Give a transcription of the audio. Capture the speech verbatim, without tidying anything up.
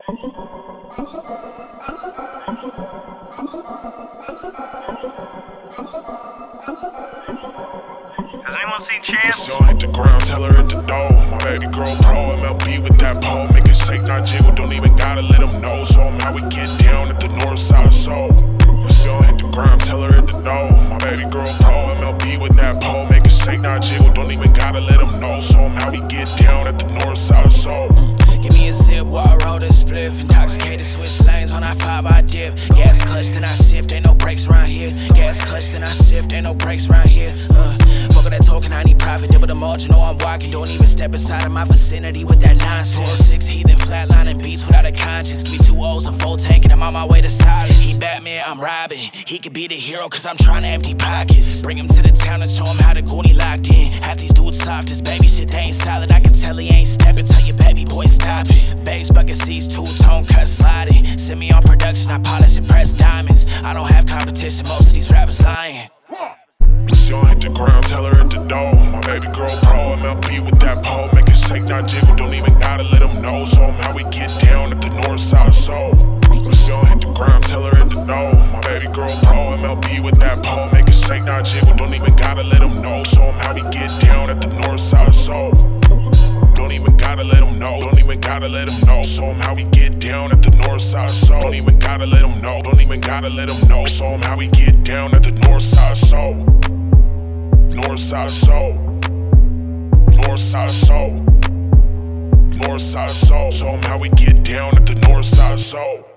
Has anyone seen Chance? Don't hit the ground, tell her at the door. My baby girl pro, M L B with that pole. Make it shake, not jiggle, don't even gotta let them know. Show them how we get down at the north side soul. If you don't hit the ground, tell her at the door. My baby girl pro, M L B with that pole. Make it shake, not jiggle, don't even gotta let them know. Show them how we get down at the north side soul. Give me a zip while I roll this spliff. Intoxicated, switch lanes on I five, I dip. Gas clutch, then I shift, ain't no brakes around here. Gas clutch, then I shift, ain't no brakes around here. Uh, fuck all that talking, I need profit, dip with the margin, know I'm walking. Don't even step inside of my vicinity with that nonsense. four six heathen, flatlining beats without a conscience. Give me two O's, a full tank, and I'm on my way to silence. He Batman, I'm Robin. He could be the hero, cause I'm trying to empty pockets. Bring him to the town and show him how the Goonie locked in. Half these dudes soft as baby shit, they ain't solid. I can tell he ain't stepping, tell your baby boy stop it. Bass bucket seats, two-tone cut sliding. Send me on production, I polish and press diamonds. I don't have competition, most of these rappers lying. If you don't hit the ground, tell her at the door. My baby girl pro, M L B with that pole. Make it shake, not jiggle, don't even gotta let them know. Show them how we get down at the north side soul. If you don't hit the ground, tell her at the door. My baby girl pro, M L B with that pole. Make it shake, not jiggle, don't even gotta let them know. Show them how we get down at the north side soul. Don't even gotta let them know. Don't even gotta let them know. Show them how we get down at the north side soul. Don't even gotta let them know. Don't even gotta let them know. Show them how we get down at the north side soul. North side soul. North side soul. North side soul. Show them how we get down at the north side soul.